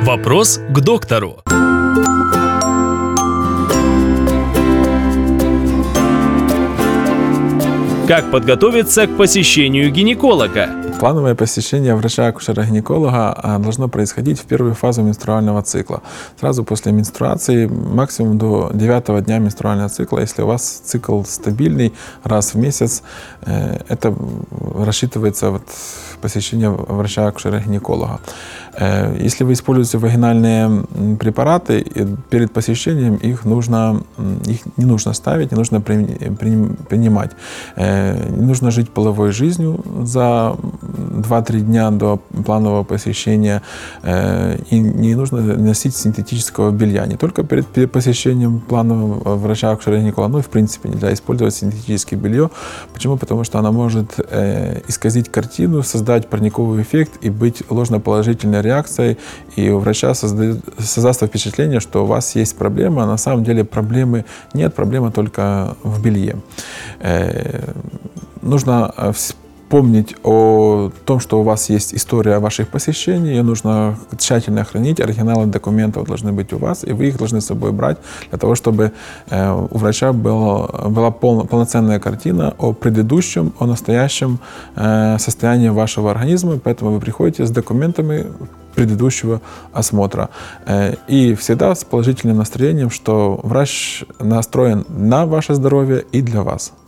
Вопрос к доктору. Как подготовиться к посещению гинеколога? Плановое посещение врача-акушера-гинеколога должно происходить в первую фазу менструального цикла. Сразу после менструации, максимум до 9-го дня менструального цикла. Если у вас цикл стабильный, раз в месяц, это рассчитывается посещение врача-акушера-гинеколога. Если вы используете вагинальные препараты, перед посещением их не нужно ставить, не нужно принимать. Не нужно жить половой жизнью за 2-3 дня до планового посещения, и не нужно носить синтетического белья. Не только перед посещением планового врача-акушера-гинеколога, но и в принципе нельзя использовать синтетическое белье. Почему? Потому что оно может исказить картину, создать парниковый эффект и быть ложноположительной реакцией, и у врача создастся впечатление, что у вас есть проблема, а на самом деле проблемы нет, проблема только в белье. Нужно помнить о том, что у вас есть история ваших посещений, ее нужно тщательно хранить, оригиналы документов должны быть у вас, и вы их должны с собой брать для того, чтобы у врача была полноценная картина о предыдущем, о настоящем состоянии вашего организма, поэтому вы приходите с документами предыдущего осмотра. И всегда с положительным настроением, что врач настроен на ваше здоровье и для вас.